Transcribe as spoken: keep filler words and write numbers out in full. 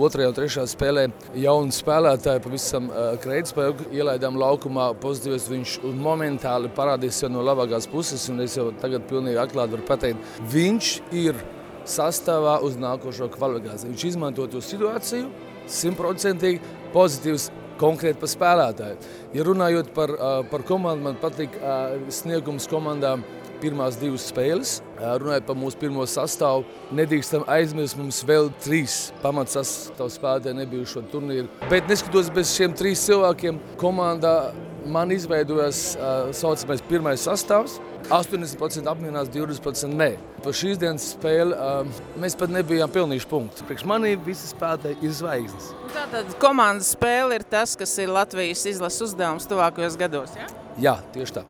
otrajā un trešajā spēlē jaunu spēlētāju, pavisam uh, kreitspēju, ielaidām laukumā pozitīvs, viņš momentāli parādīs jau no labākās puses, un es jau tagad pilnīgi atklāti varu pateikt, viņš ir sastāvā uz nākošo kvalifikāciju. Viņš izmanto to situāciju, simtprocentīgi pozitīvs konkrēti par spēlētāju. Ja runājot par, par komandu, man patīk sniegums komandām pirmās divas spēles. Runājot par mūsu pirmo sastāvu, nedrīkstam aizmirst, mums vēl trīs pamatsastāvu spēlētāji nebijušo turnīru. Bet neskatoties bez šiem trīs cilvēkiem, komandā man izveidojas uh, saucamais pirmais sastāvs. astoņdesmit procenti apmierinās, divdesmit procenti nē. Par šīs dienas spēli uh, mēs pat nebijām pelnījuši punktus. Priekš manī visi spēlētāji ir zvaigznes. Tātad komandas spēle ir tas, kas ir Latvijas izlases uzdevums tuvākajos gados, ja? Jā, tieši tā.